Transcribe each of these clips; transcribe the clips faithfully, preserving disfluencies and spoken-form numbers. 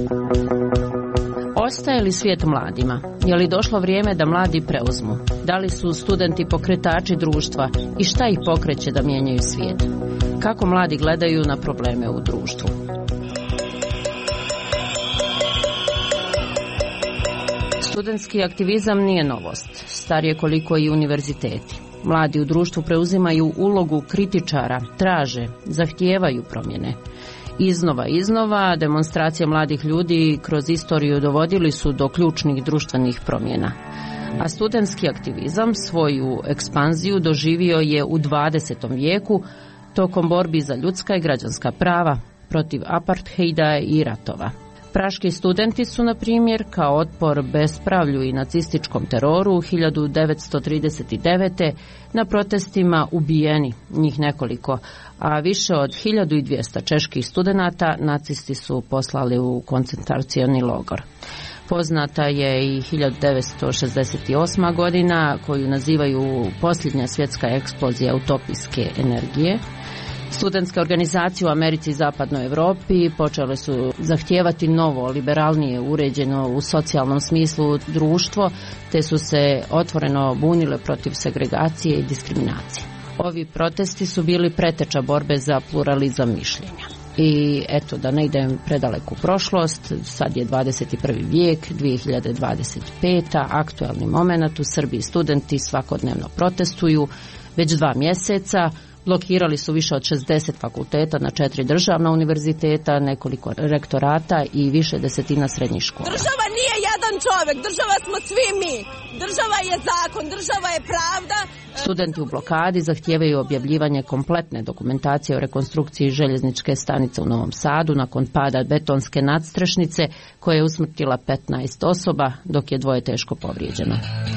Ostaje li svijet mladima? Je li došlo vrijeme da mladi preuzmu? Da li su studenti pokretači društva i šta ih pokreće da mijenjaju svijet? Kako mladi gledaju na probleme u društvu? Studentski aktivizam nije novost, star je koliko i univerziteti. Mladi u društvu preuzimaju ulogu kritičara, traže, zahtijevaju promjene. Iznova, iznova, demonstracije mladih ljudi kroz istoriju dovodili su do ključnih društvenih promjena. A studentski aktivizam svoju ekspanziju doživio je u dvadesetom vijeku tokom borbi za ljudska i građanska prava, protiv apartheida i ratova. Praški studenti su, na primjer, kao otpor bespravlju i nacističkom teroru hiljadu devetsto trideset devete. na protestima ubijeni, njih nekoliko, a više od hiljadu dvjesto čeških studenata nacisti su poslali u koncentracioni logor. Poznata je i hiljadu devetsto šezdeset osma. godina, koju nazivaju posljednja svjetska eksplozija utopijske energije. Studentske organizacije u Americi i Zapadnoj Europi počele su zahtijevati novo, liberalnije, uređeno u socijalnom smislu društvo, te su se otvoreno bunile protiv segregacije i diskriminacije. Ovi protesti su bili preteča borbe za pluralizam mišljenja. I eto, da ne idem predaleku prošlost, sad je dvadeset prvi vijek, dvije hiljade dvadeset peta. aktualni moment, u Srbiji studenti svakodnevno protestuju već dva mjeseca. Blokirali su više od šezdeset fakulteta na četiri državna univerziteta, nekoliko rektorata i više desetina srednjih škola. Država nije jedan čovjek, država smo svi mi. Država je zakon, država je pravda. Studenti u blokadi zahtijevaju objavljivanje kompletne dokumentacije o rekonstrukciji željezničke stanice u Novom Sadu nakon pada betonske nadstrešnice koja je usmrtila petnaest osoba, dok je dvoje teško povrijeđeno.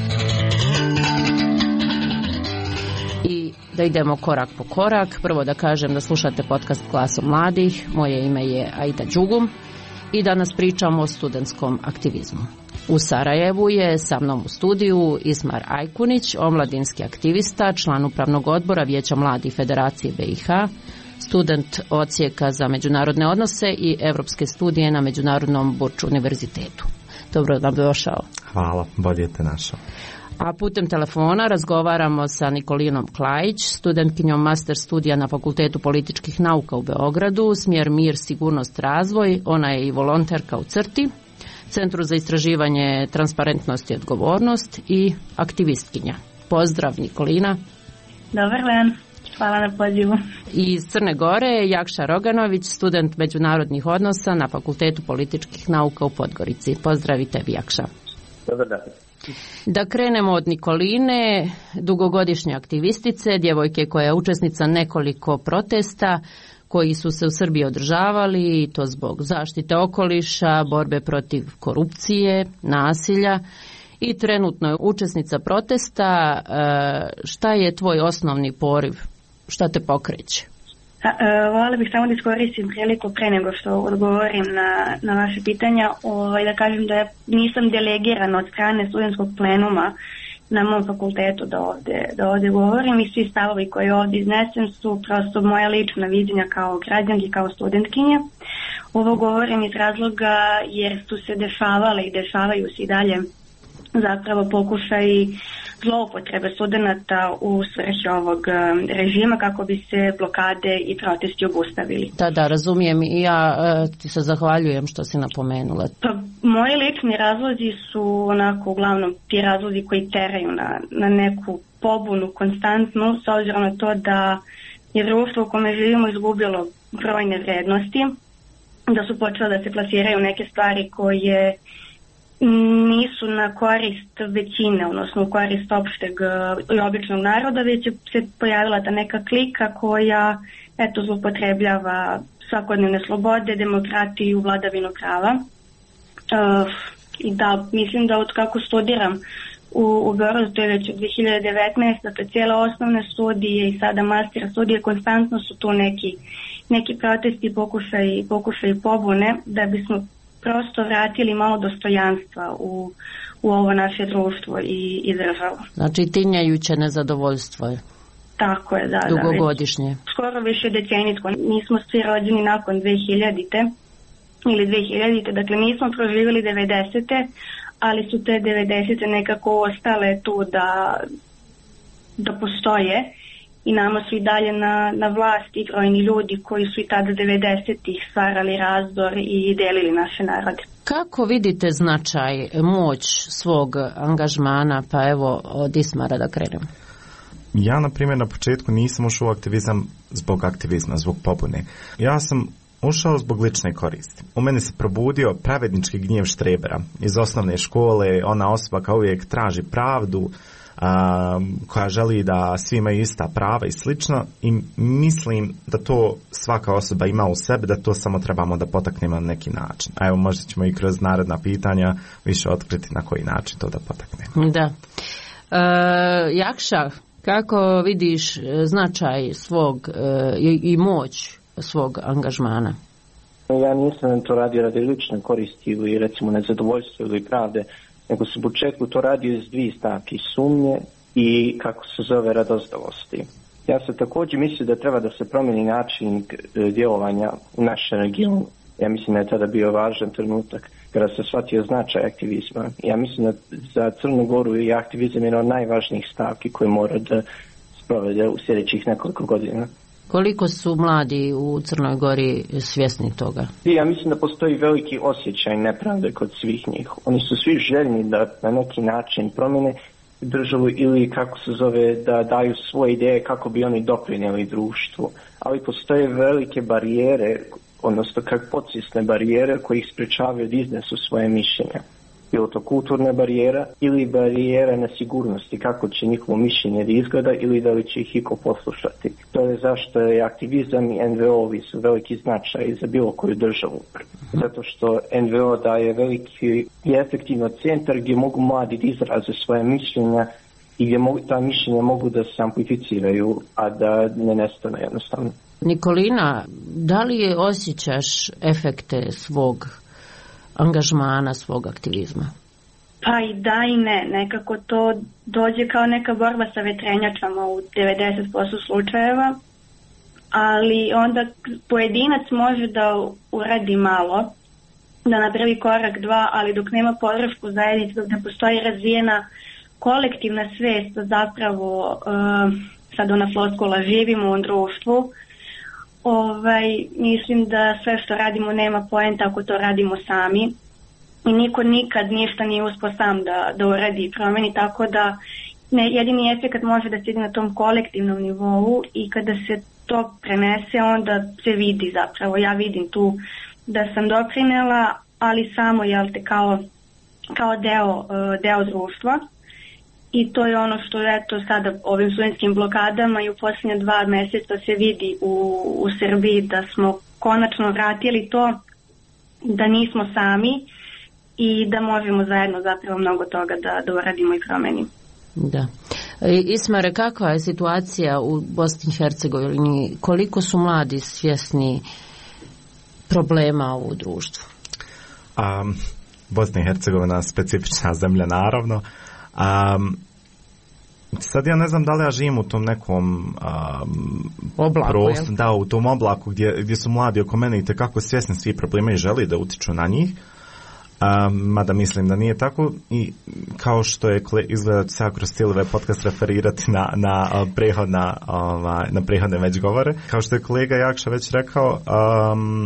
Da idemo korak po korak. Prvo da kažem da slušate podcast Glasom mladih. Moje ime je Aida Đugum i danas pričamo o studentskom aktivizmu. U Sarajevu je sa mnom u studiju Ismar Ajkunić, omladinski aktivista, član upravnog odbora Vijeća mladih Federacije B i H, student odsjeka za međunarodne odnose i evropske studije na Međunarodnom Burč univerzitetu. Dobro nam došao. Hvala, bolje te našao. A putem telefona razgovaramo sa Nikolinom Klajić, studentkinjom master studija na Fakultetu političkih nauka u Beogradu, smjer Mir, sigurnost, razvoj. Ona je i volonterka u CRTI, Centru za istraživanje transparentnosti i odgovornost, i aktivistkinja. Pozdrav, Nikolina. Dobar dan, hvala na pozivu. I iz Crne Gore Jakša Roganović, student međunarodnih odnosa na Fakultetu političkih nauka u Podgorici. Pozdrav i tebi, Jakša. Dobar dan. Da krenemo od Nikoline, dugogodišnje aktivistice, djevojke koja je učesnica nekoliko protesta koji su se u Srbiji održavali, i to zbog zaštite okoliša, borbe protiv korupcije, nasilja, i trenutno je učesnica protesta. Šta je tvoj osnovni poriv? Šta te pokreće? Voljela bih samo da iskoristim priliku pre nego što odgovorim na, na vaše pitanja, ovaj, da kažem da nisam delegirana od strane studentskog plenuma na mom fakultetu da ovde, da ovde govorim, i svi stavovi koji ovdje iznesem su prosto moja lična viđenja kao građanki, kao studentkinje. Ovo govorim iz razloga jer su se dešavale i dešavaju se i dalje zapravo pokušaj zloupotrebe studenata u svrhe ovog režima kako bi se blokade i protesti obustavili. Da, da, razumijem, i ja e, ti se zahvaljujem što si napomenula. Pa, moji lični razlozi su onako uglavnom ti razlozi koji teraju na, na neku pobunu konstantnu, s obzirom na to da je društvo u kome živimo izgubilo brojne vrednosti, da su počele da se plasiraju neke stvari koje nisu na korist većine, odnosno u korist opšteg i običnog naroda, već se pojavila ta neka klika koja eto zloupotrebljava svakodnevne slobode, demokratiju, vladavinu prava. Uh, I da, mislim da od kako studiram u, u Beogradu, to je već od dvije hiljade devetnaeste. Dakle, cijele osnovne studije i sada master studije, konstantno su tu neki, neki protesti, pokušaj, pokušaj pobune, da bismo prosto vratili malo dostojanstva u, u ovo naše društvo i, i državu. Znači tinjajuće nezadovoljstvo je. Tako je, da. Dugogodišnje. Da, skoro više decenijsko. Mi smo svi rođeni nakon dve hiljadite ili dve hiljadite. Dakle, nismo proživjeli devedesete, ali su te devedesete nekako ostale tu da, da postoje i nama su i dalje na, na vlasti brojni ljudi koji su i tada devedesetih stvarali razdor i delili naše narode. Kako vidite značaj, moć svog angažmana, pa evo od Ismara da krenemo? Ja, na primjer, na početku nisam ušao u aktivizam zbog aktivizma, zbog pobune. Ja sam ušao zbog lične koristi. U meni se probudio pravednički gnjev štrebera iz osnovne škole, ona osoba kao uvijek traži pravdu, a, koja želi da svi imaju ista prava i slično, i mislim da to svaka osoba ima u sebi, da to samo trebamo da potaknemo na neki način. A evo, možda ćemo i kroz naredna pitanja više otkriti na koji način to da potaknemo. Da. E, Jakša, kako vidiš značaj svog e, i, i moć svog angažmana? Ja nisam to radio radi lične koristi ili recimo nezadovoljstva ili pravde, nego sam u početku to radio iz dvije stavke, sumnje i kako se zove radozdavosti. Ja sam također mislio da treba da se promijeni način djelovanja u našem regionu. Ja mislim da je tada bio važan trenutak kada se shvatio značaj aktivizma. Ja mislim da za Crnu Goru je aktivizam jedna od najvažnijih stavki koje mora da sprovede u sljedećih nekoliko godina. Koliko su mladi u Crnoj Gori svjesni toga? Ja mislim da postoji veliki osjećaj nepravde kod svih njih. Oni su svi željni da na neki način promjene državu ili kako se zove da daju svoje ideje kako bi oni doprinijeli društvu. Ali postoje velike barijere, odnosno kako podsvjesne barijere koji ih sprečavaju da iznesu svoje mišljenja. Bilo to kulturna barijera ili barijera na sigurnosti, kako će njihovo mišljenje da izgleda ili da li će ih iko poslušati. To je zašto je aktivizam i en ve o-vi su veliki značaj za bilo koju državu. Zato što en ve o daje veliki i efektivno centar gdje mogu mladi da izraze svoje mišljenja i gdje mogu, ta mišljenja mogu da se amplificiraju, a da ne nestane jednostavno. Nikolina, da li je osjećaš efekte svog angažmana, svog aktivizma? Pa i da i ne. Nekako to dođe kao neka borba sa vetrenjačama u devedeset posto slučajeva, ali onda pojedinac može da uradi malo, da napravi korak dva, ali dok nema podršku zajednice, dok ne postoji razvijena kolektivna svijest da zapravo uh, sad ona floskula živimo u društvu, Ovaj, mislim da sve što radimo nema poenta ako to radimo sami i niko nikad ništa nije uspio sam da, da uradi i promeni, tako da ne, jedini efekt može da se ide na tom kolektivnom nivou i kada se to prenese onda se vidi zapravo, ja vidim tu da sam doprinela, ali samo jel te kao, kao deo, deo društva. I to je ono što eto sada ovim studentskim blokadama i u posljednje dva mjeseca se vidi u, u Srbiji da smo konačno vratili to da nismo sami i da možemo zajedno zapravo mnogo toga da, da uradimo i promenimo. Da. Ismare, kakva je situacija u Bosni i Hercegovini? Koliko su mladi svjesni problema u društvu? Um, Bosna i Hercegovina je specifična zemlja, naravno. Um, sad ja ne znam da li ja živim u tom nekom um, oblaku, prostoru, da, u tom oblaku gdje, gdje su mladi oko mene i tekako svjesni svi problema i želi da utiču na njih, um, mada mislim da nije tako i kao što je izgleda se kroz cijeli ovaj podcast referirati na, na, prehodna, ovaj, na prehodne već govore, kao što je kolega Jakša već rekao, um,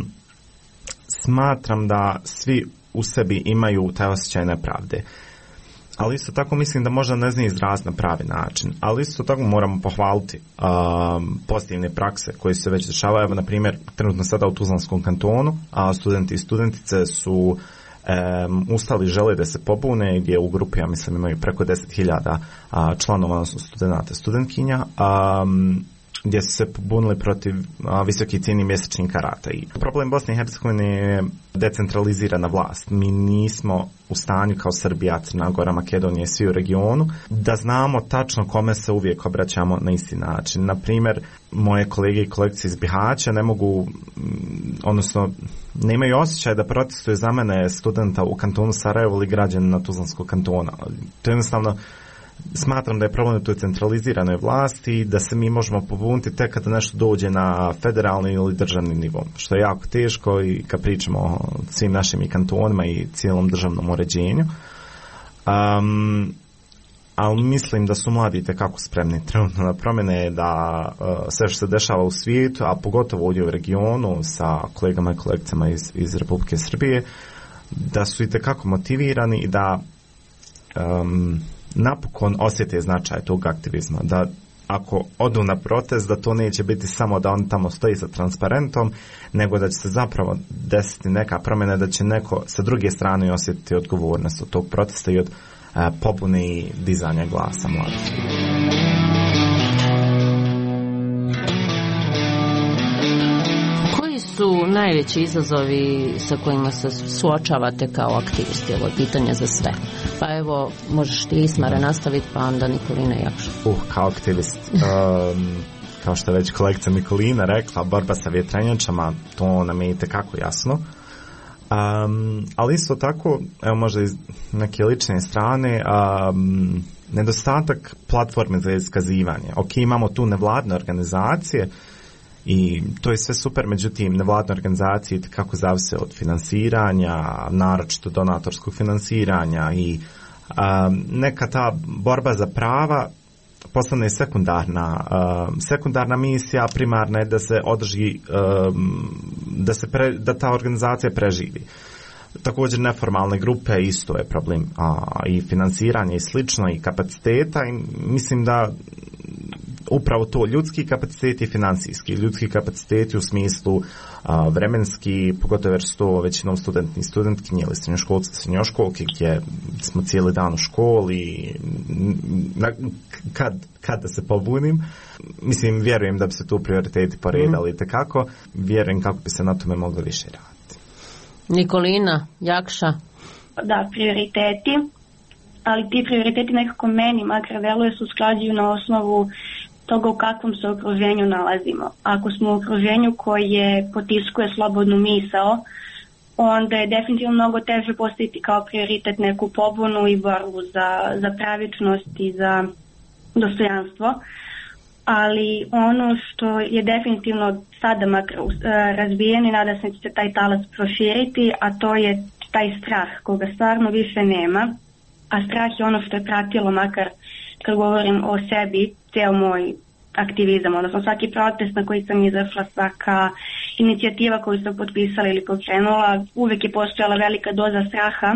smatram da svi u sebi imaju taj osjećaj nepravde. Ali isto tako mislim da možda ne zna izraz na pravi način. Ali isto tako moramo pohvaliti um, pozitivne prakse koje se već dešavaju. Evo, na primjer, trenutno sada u Tuzlanskom kantonu, a studenti i studentice su um, ustali, žele da se pobune, gdje u grupi, ja mislim, imaju preko deset hiljada članova, odnosno studenta, studentkinja, um, gdje su se pobunili protiv a, visoke cijene mjesečnih karata. I problem Bosne i Hercegovine je decentralizirana vlast. Mi nismo u stanju kao Srbija, Crna Gora, Makedonija, svi u regionu, da znamo tačno kome se uvijek obraćamo na isti način. Na primjer, moje kolege i kolegice iz Bihaća ne mogu, odnosno nemaju osjećaj da protestuju za mene studenta u kantonu Sarajevo ili građana na Tuzlanskog kantona. To jednostavno Smatram da je problem u toj centraliziranoj vlasti, da se mi možemo pobuniti tek kada nešto dođe na federalni ili državni nivo, što je jako teško i kad pričamo o svim našim i kantonima i cijelom državnom uređenju. Um, ali mislim da su mladi itekako spremni trenutno na promjene, da uh, sve što se dešava u svijetu, a pogotovo ovdje u regionu sa kolegama i kolegicama iz, iz Republike Srbije, da su itekako motivirani i da um, napokon osjete značaj tog aktivizma, da ako odu na protest, da to neće biti samo da on tamo stoji sa transparentom, nego da će se zapravo desiti neka promjena, da će neko sa druge strane osjetiti odgovornost od tog protesta i od a, pobune i dizanja glasa mladih. Koji su najveći izazovi sa kojima se suočavate kao aktivisti? Ovo je pitanje za sve. Pa evo, možeš ti, Ismare, nastaviti, pa onda Nikolina Jakša. Uh, kao aktivist, um, kao što je već kolegica Nikolina rekla, borba sa vjetrenjačama, to nam je itekako jasno. Um, ali isto tako, evo možda iz neke lične strane, um, nedostatak platforme za iskazivanje. Ok, imamo tu nevladne organizacije i to je sve super, međutim nevladne organizacije kako zavise od finansiranja, naročito donatorskog finansiranja i um, neka ta borba za prava postane sekundarna uh, sekundarna misija, primarna je da se održi um, da se pre, da ta organizacija preživi. Također neformalne grupe isto je problem, a, i finansiranje i slično i kapaciteta, i mislim da upravo to, ljudski kapaciteti i financijski. Ljudski kapaciteti u smislu a, vremenski, pogotovo jer su to većinom studenti i studentkinje ili srednjoškolci i srednjoškolke, gdje smo cijeli dan u školi, na, kad, kad da se pobunim. Mislim, vjerujem da bi se tu prioriteti poredali mm. tekako. Vjerujem kako bi se na tome moglo više raditi. Nikolina, Jakša. Da, prioriteti, ali ti prioriteti nekako meni makar deluje se usklađuju na osnovu toga u kakvom se okruženju nalazimo. Ako smo u okruženju koje potiskuje slobodnu misao, onda je definitivno mnogo teže postaviti kao prioritet neku pobunu i borbu za, za pravičnost i za dostojanstvo. Ali ono što je definitivno sada makar razbijen i nada se će se taj talas proširiti, a to je taj strah koga stvarno više nema, a strah je ono što je pratilo makar kad govorim o sebi, cijel moj aktivizam, odnosno svaki protest na koji sam izašla, svaka inicijativa koju sam potpisala ili pokrenula, uvijek je postojala velika doza straha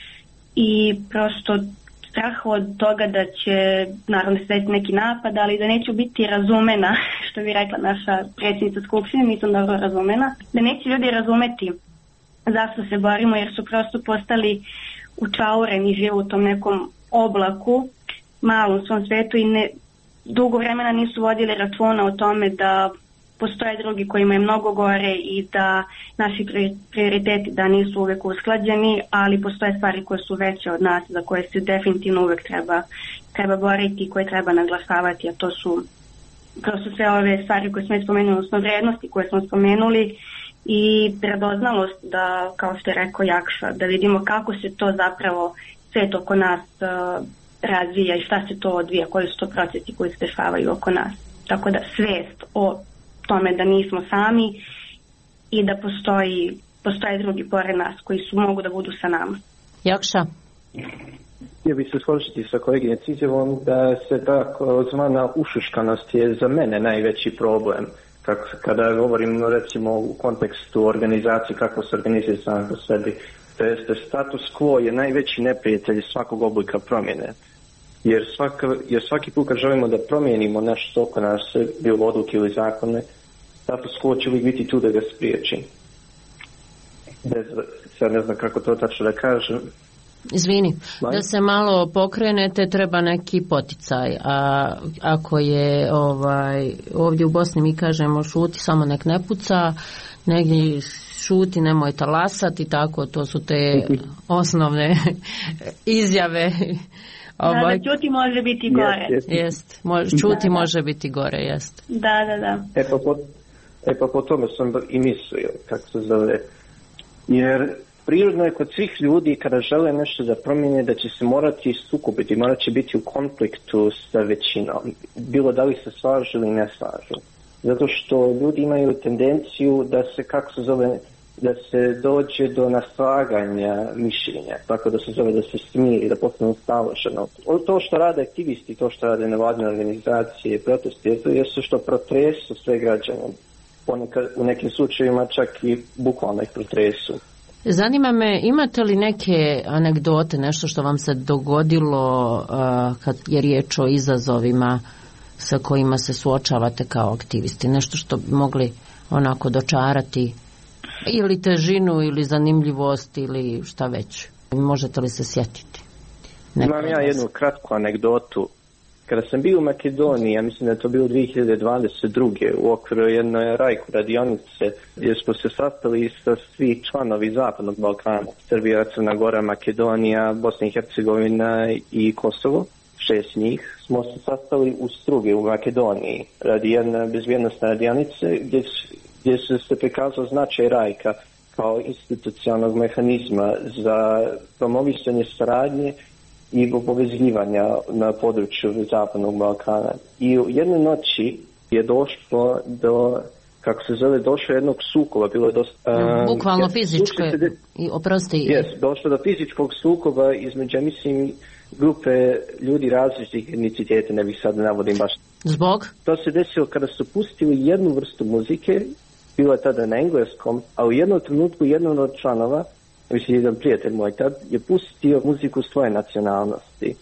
i prosto strah od toga da će naravno se desiti neki napad, ali da neću biti razumena, što bi rekla naša predsjednica skupštine, nisam dobro razumena, da neće ljudi razumeti zašto se borimo, jer su prosto postali učaureni, žive u tom nekom oblaku, malom svom svetu i ne, dugo vremena nisu vodili računa o tome da postoje drugi kojima je mnogo gore i da naši prioriteti da nisu uvijek usklađeni, ali postoje stvari koje su veće od nas, za koje se definitivno uvijek treba, treba boriti i koje treba naglašavati, a to su prosto sve ove stvari koje smo spomenuli, odnosno vrijednosti koje smo spomenuli i predoznalost da, kao što je rekao Jakša, da vidimo kako se to zapravo svet oko nas uh, razvija i šta se to odvija, koji su to procesi koji se dešavaju oko nas. Tako da svijest o tome da nismo sami i da postoji, postoje drugi pored nas koji su mogu da budu sa nama. Jakša? Ja bih se složiti sa koleginicom izjavom da se tako zvana ušuškanost je za mene najveći problem. Kako, kada govorim recimo u kontekstu organizacije, kako se organizuje sam po sebi, to jeste status quo je najveći neprijatelj svakog oblika promjene. Jer, svaka, jer svaki put kad želimo da promijenimo nešto oko nas, bilo odluke ili zakone, status quo će uvijek biti tu da ga spriječi. Bez, sad ne znam kako to tačno da kažem. Izvini, da se malo pokrenete treba neki poticaj, a ako je ovaj, ovdje u Bosni mi kažemo šuti, samo nek ne puca, negdje šuti, nemoj talasati, tako, to su te osnovne izjave. Ovaj. Da, da čuti može biti gore. Jest, jest. Može, čuti da, može biti gore, jest. Da, da, da. E pa, po, e pa po tome sam i mislio, kako se zove, jer prirodno je kod svih ljudi kada žele nešto da promijene da će se morati sukobiti, morat će biti u konfliktu sa većinom, bilo da li se slažu ili ne slažu. Zato što ljudi imaju tendenciju da se, kako se zove, da se dođe do naslaganja mišljenja, tako da se zove da se smiri, da postane staloženo. To što rade aktivisti, to što rade nevladine organizacije, protesti, to je što protresu sve građane. Ponekad, u nekim slučajevima čak i bukvalno ih protresu. Zanima me, imate li neke anegdote, nešto što vam se dogodilo uh, kad je riječ o izazovima sa kojima se suočavate kao aktivisti? Nešto što bi mogli onako dočarati ili težinu ili zanimljivost ili šta već? Možete li se sjetiti? Neko Imam ja jednu kratku anegdotu. Kada sam bio u Makedoniji, ja mislim da je to bilo dvije hiljade dvadeset druge u okviru jedne rajku radionice gdje smo se sastali sa svi članovi Zapadnog Balkana, Srbija, Crna Gora, Makedonija, Bosna i Hercegovina i Kosovo, šest njih, smo se sastali u Strugi u Makedoniji radi jedne bezbjednostne radionice gdje, gdje se se prikazao značaj rajka kao institucionalnog mehanizma za promovisanje saradnje i povezivanja na području Zapadnog Balkana. I u jednoj noći je došlo do, kako se zove, došlo jednog sukoba, bilo je dosta... Um, Bukvalno fizičko, de, i oprosti... Jes, došlo do fizičkog sukoba između, mislim, grupe ljudi različitih etniciteta, ne bih sad navodim baš. Zbog? To se desilo kada su pustili jednu vrstu muzike, bilo je tada na engleskom, a u jednom trenutku jednom od članova, mislim, jedan prijatelj moj tad, je pustio muziku svoje nacionalnosti.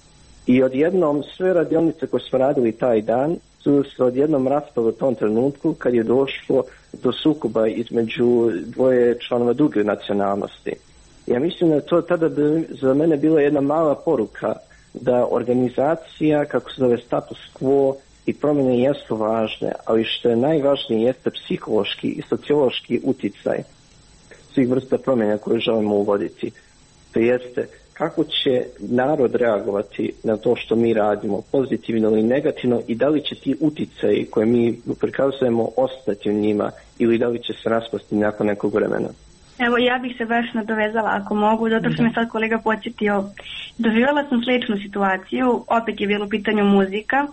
I odjednom sve radionice koje smo radili taj dan su se odjednom raspale u tom trenutku kad je došlo do sukoba između dvoje članova druge nacionalnosti. Ja mislim da to tada bi za mene bila jedna mala poruka da organizacija, kako se zove, status quo i promjene jesu važne, ali što je najvažnije jeste psihološki i sociološki uticaj svih vrsta promjena koje želimo uvoditi. To jeste kako će narod reagovati na to što mi radimo, pozitivno ili negativno, i da li će ti uticaji koje mi prikazujemo ostati u njima ili da li će se raspasti nakon nekog vremena. Evo, ja bih se baš nadovezala ako mogu, zato što me sad kolega podsjetio. Doživjela sam sličnu situaciju, opet je bilo u pitanju muzika,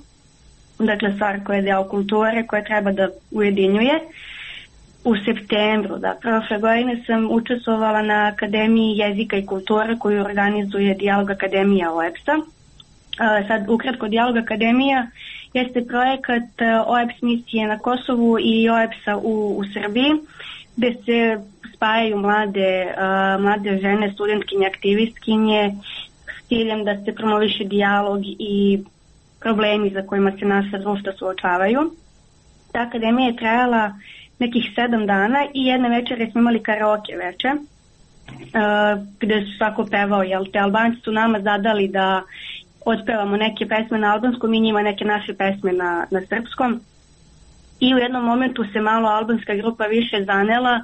dakle stvar koja je deo kulture, koja treba da ujedinjuje. U septembru, da, prošle godine sam učestvovala na Akademiji jezika i kulture koju organizuje Dijalog Akademija O E P S-a. Sad, ukratko, Dijalog Akademija jeste projekat O E P S misije na Kosovu i O E P S-a u, u Srbiji, gde se spajaju mlade, uh, mlade žene, studentkinje, aktivistkinje, s ciljem da se promoviše dijalog i problemi za kojima se naša društva suočavaju. Ta akademija je trajala nekih sedam dana i jedne večere smo imali karaoke večer, uh, gde su svako pevao, jel te, Albanci su nama zadali da otpevamo neke pesme na albanskom i njima neke naše pesme na, na srpskom. I u jednom momentu se malo albanska grupa više zanela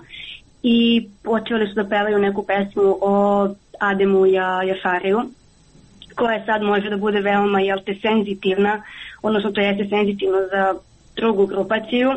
i počeli su da pevaju neku pesmu o Ademu Jašariju, koja sad može da bude veoma, jel te, senzitivna, odnosno to jeste senzitivno za drugu grupaciju.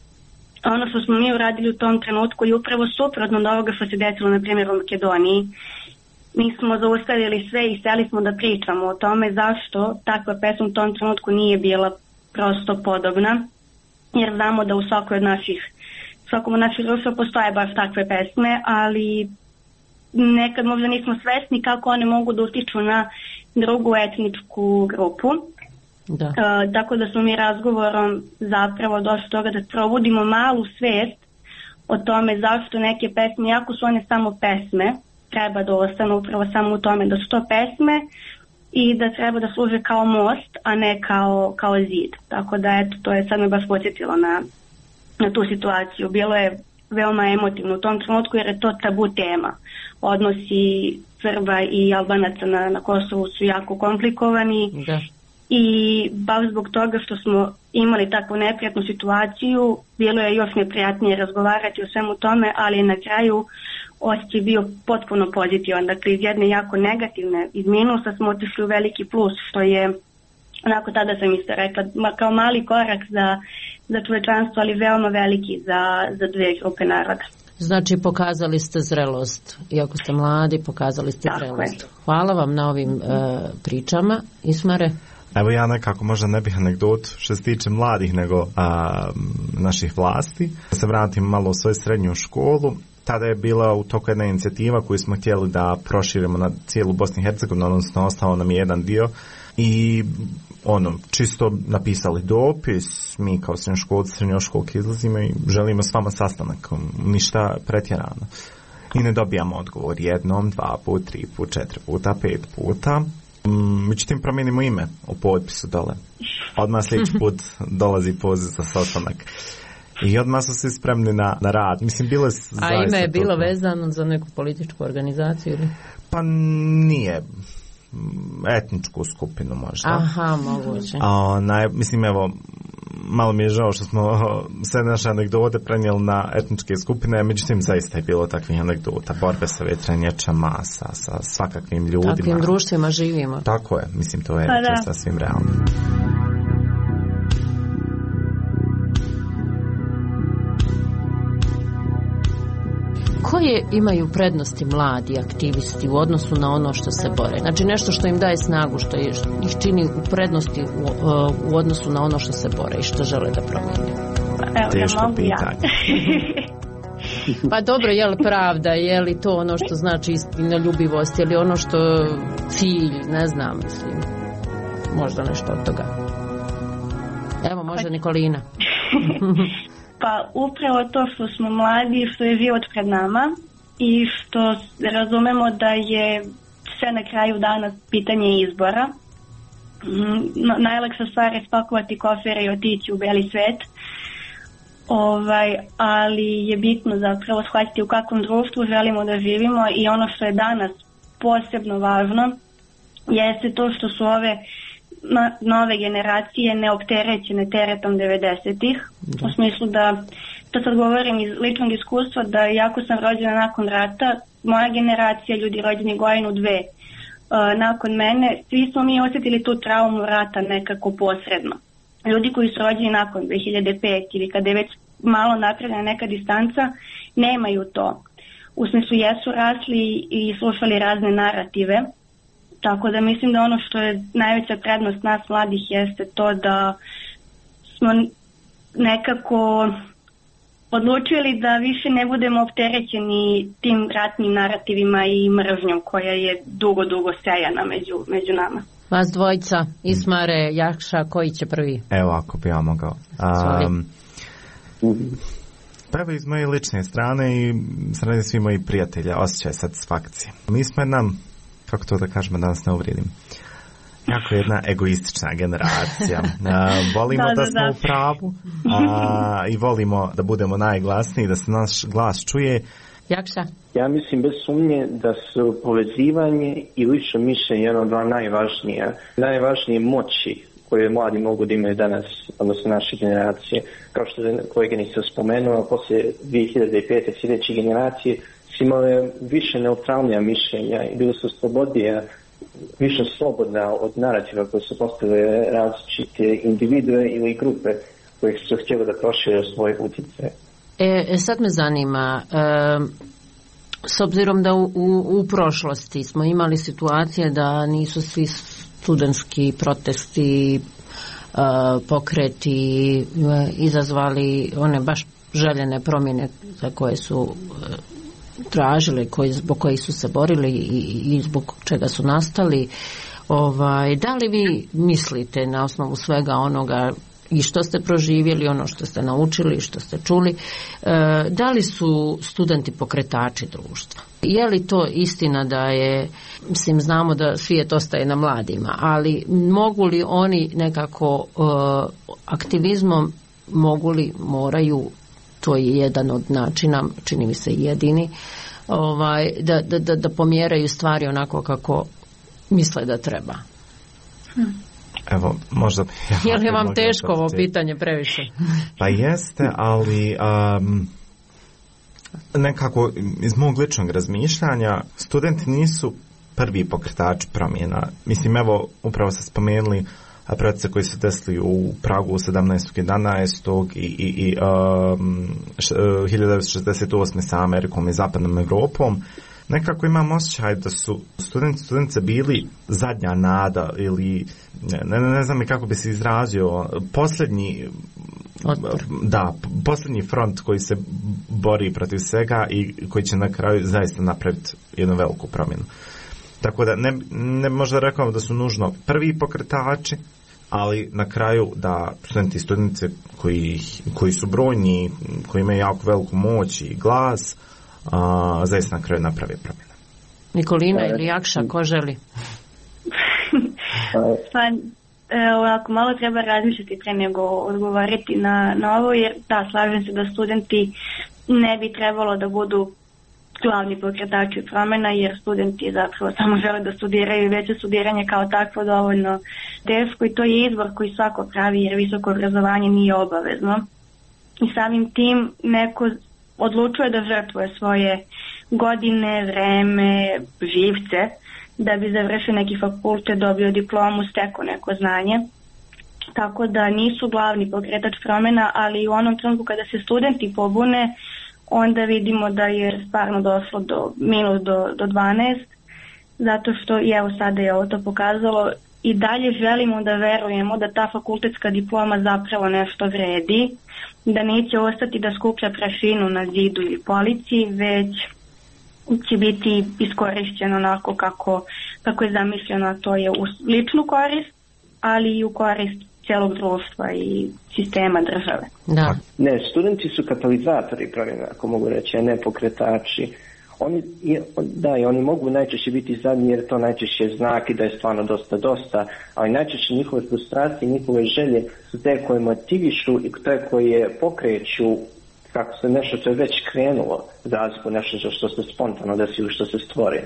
Ono što smo mi uradili u tom trenutku je upravo suprotno od ovoga što se desilo, na primjer, u Makedoniji. Mi smo zaustavili sve i seli smo da pričamo o tome zašto takva pesma u tom trenutku nije bila prosto podobna, jer znamo da u svakoj od naših, svakom od naših društva postoje baš takve pesme, ali nekad možda nismo svesni kako one mogu da utiču na drugu etničku grupu. Da. Uh, tako da smo mi razgovorom zapravo došli do toga da probudimo malu svest o tome zašto neke pesme, iako su one samo pesme, treba da ostanu upravo samo u tome da su to pesme i da treba da služe kao most, a ne kao, kao zid. Tako da eto, to je sad me baš podsjetilo na, na tu situaciju. Bilo je veoma emotivno u tom trenutku jer je to tabu tema. Odnosi Srba i Albanaca na, na Kosovu su jako komplikovani. Da. I baš zbog toga što smo imali takvu neprijatnu situaciju, bilo je još neprijatnije razgovarati o svemu tome, ali na kraju osjećaj bio potpuno pozitivan. Dakle, iz jedne jako negativne, iz minusa smo otišli u veliki plus, što je, onako tada sam isto rekla, kao mali korak za, za čovečanstvo, ali veoma veliki za, za dve grupe naroda. Znači pokazali ste zrelost, iako ste mladi, pokazali ste Tako zrelost. je. Hvala vam na ovim uh, pričama. Ismare? Evo ja nekako možda ne bih anegdotu što se tiče mladih nego a, naših vlasti. Da se vratim malo u svoju srednju školu. Tada je bila u toku jedna inicijativa koju smo htjeli da proširimo na cijelu Bosnu i Hercegovinu, odnosno ostao nam je jedan dio. I ono, čisto napisali dopis, mi kao srednjoškolci, srednjoškolke izlazimo i želimo s vama sastanak, ništa pretjerano. I ne dobijamo odgovor jednom, dva put, tri put, četiri puta, pet puta. Međutim, promijenimo ime u potpisu dole. Odmah sljedeći put dolazi poziv za sastanak. I odmah su svi spremni na, na rad. Mislim, bilo je A ime je bilo vezano za neku političku organizaciju ili? Pa nije. Etničku skupinu možda. Aha, moguće. A onaj, mislim, evo, malo mi je žao što smo sve naše anegdote prenijeli na etničke skupine, međutim zaista je bilo takvih anegdota, borbe sa vetrenjačama, sa, sa svakakvim ljudima. Takvim društvima živimo. Tako je, mislim, to je, Pa to je da. sasvim realno. Koje imaju prednosti mladi aktivisti u odnosu na ono što se bore? Znači nešto što im daje snagu, što ih čini u prednosti u, u odnosu na ono što se bore i što žele da promijene. Evo, Teško ja mogu ja. pitanje. Pa dobro, je li pravda, je li to ono što znači istinoljubivost, je li ono što cilj, ne znam, mislim, možda nešto od toga. Evo, možda Nikolina. Pa upravo to što smo mladi, što je život pred nama i što razumemo da je sve na kraju dana pitanje izbora. No, najlakša stvar je spakovati kofere i otići u beli svet. Ovaj, ali je bitno zapravo shvatiti u kakvom društvu želimo da živimo i ono što je danas posebno važno jeste to što su ove no- nove generacije neopterećene teretom devedesetih. U smislu da, to sad govorim iz ličnog iskustva, da jako sam rođena nakon rata, moja generacija, ljudi rođeni godinu dve uh, nakon mene, svi smo mi osjetili tu traumu rata nekako posredno. Ljudi koji su rođeni nakon dve hiljade pete ili kada je već malo napravljena neka distanca, nemaju to. U smislu jesu rasli i slušali razne narative, tako da mislim da ono što je najveća prednost nas mladih jeste to da smo nekako odlučili da više ne budemo opterećeni tim ratnim narativima i mržnjom koja je dugo, dugo sejana među, među nama. Vas dvojica, Ismare, Jakša, koji će prvi? Evo, ako bi ja mogao. Um, prvo iz moje lične strane i strane svih mojih prijatelja osjećaj satisfakcije. Mi smo jedna, kako to da kažemo, da nas ne uvrijedim, jako jedna egoistična generacija. Uh, volimo da, da, da smo da. u pravu uh, i volimo da budemo najglasniji, da se naš glas čuje. Jakša? Ja mislim bez sumnje da su povezivanje i lično mišljenje jedno od dva najvažnije, najvažnije moći koje mladi mogu da imaju danas, odnosno naše generacije. Kao što je koleginica spomenula, poslije dvije hiljade pete sljedeće generacije su imale više neutralnija mišljenja i bili su slobodnija, više slobodna od narativa koje su postavile različite individue ili grupe koje su htjeli da prošire svoje utjecaje. E, sad me zanima, e, s obzirom da u, u, u prošlosti smo imali situacije da nisu svi studentski protesti, e, pokreti e, izazvali one baš željene promjene za koje su e, tražili, koji, zbog kojih su se borili i, i zbog čega su nastali. Ovaj, da li vi mislite na osnovu svega onoga i što ste proživjeli, ono što ste naučili, što ste čuli, e, da li su studenti pokretači društva? Je li to istina da je, mislim, znamo da svijet ostaje na mladima, ali mogu li oni nekako e, aktivizmom, mogu li, moraju, to je jedan od načina, čini mi se jedini, ovaj, da, da, da, da pomjeraju stvari onako kako misle da treba? Hm. Evo, možda... Ja, je li vam teško ovo pitanje previše? Pa jeste, ali um, nekako iz mog ličnog razmišljanja studenti nisu prvi pokretači promjena. Mislim, evo, upravo ste spomenuli procese koji se desili u Pragu sedamnaestog jedanaestog i, i, i um, hiljadu devetsto šezdeset osme sa Amerikom i zapadnom Evropom. Nekako imam osjećaj da su studenti studentice bili zadnja nada ili ne, ne, ne znam kako bi se izrazio, posljednji Otpor. da, posljednji front koji se bori protiv svega i koji će na kraju zaista napraviti jednu veliku promjenu. Tako da ne, ne možda rekao da su nužno prvi pokretači, ali na kraju da studenti i studentice koji, koji su brojni, koji imaju jako veliku moć i glas, a, zaista na kraju naprave promjene. Nikolina ili Jakša, ko želi? Pa, ovako, malo treba razmišljati pre nego odgovoriti na, na ovo, jer da, slažem se da studenti ne bi trebalo da budu glavni pokretači promjena, jer studenti zapravo samo žele da studiraju i već je studiranje kao takvo dovoljno teško i to je izbor koji svako pravi, jer visoko obrazovanje nije obavezno. I samim tim neko odlučuje da žrtvuje svoje godine, vreme, živce, da bi završio neki fakultet, dobio diplomu, stekao neko znanje. Tako da nisu glavni pokretač promjena, ali u onom trenutku kada se studenti pobune, onda vidimo da je stvarno došlo do minus do, do dvanaest, zato što i evo sada je ovo to pokazalo i dalje želimo da verujemo da ta fakultetska diploma zapravo nešto vredi, da neće ostati da skuplja prašinu na zidu ili polici, već će biti iskorišćeno onako kako, kako je zamišljeno, a to je u ličnu korist, ali i u korist cijelog društva i sistema države. Da. Ne, studenti su katalizatori promjena, ako mogu reći, a ne pokretači. Oni, da, i oni mogu najčešće biti zadnji jer to najčešće je znak i da je stvarno dosta dosta, ali najčešće njihove frustracije, njihove želje su te koje motivišu i te koje pokreću kako se nešto što je već krenulo, za razliku nešto što se spontano desi ili što se stvori.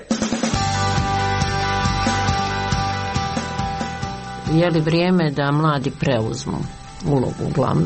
Je li vrijeme da mladi preuzmu ulogu glavnu?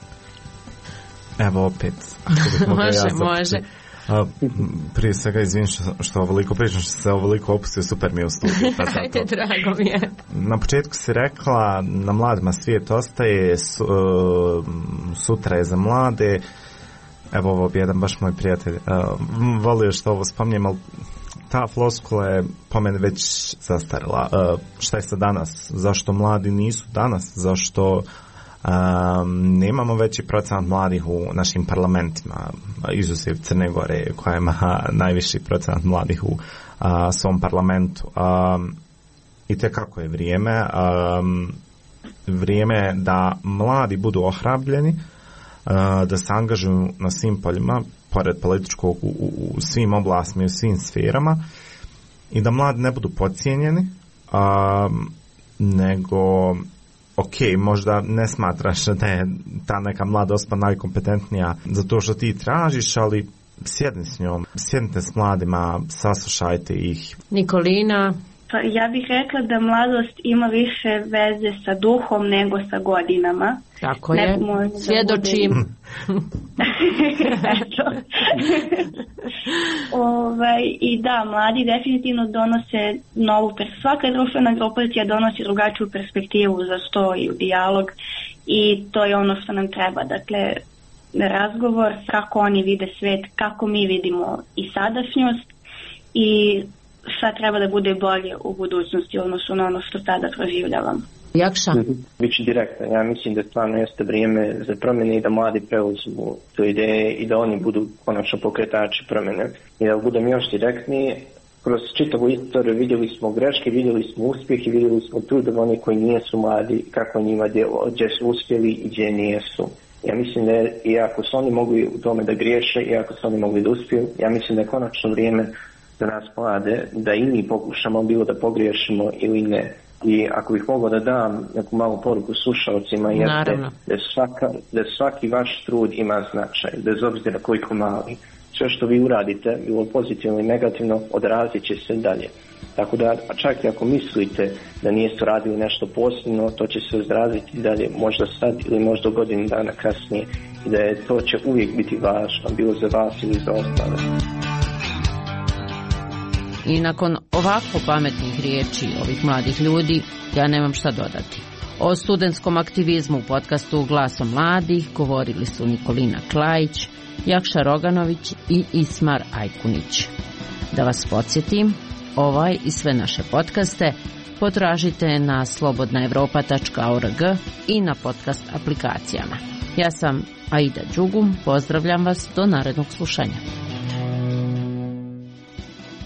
Evo opet. Može, ja može. A, prije svega izvinim što, što ovoliko pričam, što se ovoliko opustio, super mi je u studiju. Pa ajde, drago mi je. Na početku si rekla, na mladima svijet ostaje, su, uh, sutra je za mlade. Evo ovo bi jedan baš moj prijatelj uh, volio što ovo spominjem, ali ta floskula je po meni već zastarila. Uh, šta je sa danas? Zašto mladi nisu danas? Zašto Um, nemamo veći procenat mladih u našim parlamentima, izuzev Crne Gore koja ima najviši procenat mladih u uh, svom parlamentu. Um, i tekako je vrijeme um, vrijeme da mladi budu ohrabljeni, uh, da se angažuju na svim poljima, pored političkog u, u, u svim oblastima i u svim sferama, i da mladi ne budu podcijenjeni, um, nego ok, možda ne smatraš da je ta neka mlada osoba najkompetentnija za to što ti tražiš, ali sjedni s njom, sjednite s mladima, saslušajte ih. Nikolina? Pa ja bih rekla da mladost ima više veze sa duhom nego sa godinama. Tako je, svjedočim. Eto. Ovaj, i da, mladi definitivno donose novu perspektivu. Svaka društvena grupacija donosi drugačiju perspektivu za sto i u dijalog, i to je ono što nam treba. Dakle, razgovor kako oni vide svet, kako mi vidimo i sadašnjost i šta treba da bude bolje u budućnosti odnosno na ono što sada proživljavamo. Jakša? Biću direktan, ja mislim da stvarno jeste vrijeme za promjene i da mladi preuzmu tu ideje i da oni budu konačno pokretači promjene. I da budem još direktniji, kroz čitavu istoriju vidjeli smo greške, vidjeli smo uspjeh i vidjeli smo trudove oni koji nijesu mladi, kako njima djelo, gdje su uspjeli i gdje nijesu. Ja mislim da je, i ako su oni mogli u tome da griješe, i ako su oni mogli da uspiju, ja mislim da je konačno vrijeme za nas mlade da i mi pokušamo, bilo da pogriješimo ili ne. I ako bih mogao da dam neku malu poruku slušalcima, jeste da, svaka, da svaki vaš trud ima značaj, bez obzira koliko mali. Sve što vi uradite, bilo pozitivno i negativno, odrazit će se dalje. Tako da, čak i ako mislite da niste radili nešto posebno, to će se odraziti dalje, možda sad ili možda godinu dana kasnije. I da je, to će uvijek biti važno, bilo za vas ili za ostale. I nakon ovako pametnih riječi ovih mladih ljudi, ja nemam šta dodati. O studentskom aktivizmu u podcastu Glasom mladih govorili su Nikolina Klajić, Jakša Roganović i Ismar Ajkunić. Da vas podsjetim, ovaj i sve naše podcaste potražite na slobodna evropa tačka org i na podcast aplikacijama. Ja sam Aida Đugum, pozdravljam vas do narednog slušanja.